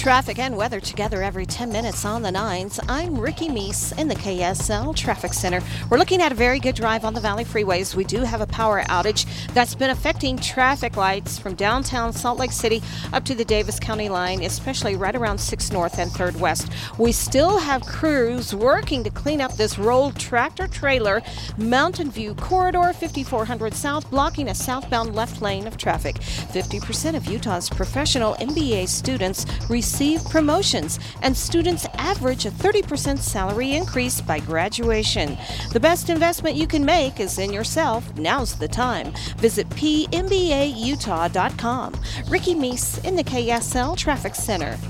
Traffic and weather together every 10 minutes on the 9s. I'm Ricky Meese in the KSL Traffic Center. We're looking at a very good drive on the Valley freeways. We do have a power outage that's been affecting traffic lights from downtown Salt Lake City up to the Davis County line, especially right around 6 North and 3rd West. We still have crews working to clean up this rolled tractor trailer, Mountain View Corridor 5400 South, blocking a southbound left lane of traffic. 50% of Utah's professional MBA students receive promotions, and students average a 30% salary increase by graduation. The best investment you can make is in yourself. Now's the time. Visit pmbautah.com. Ricky Meese in the KSL Traffic Center.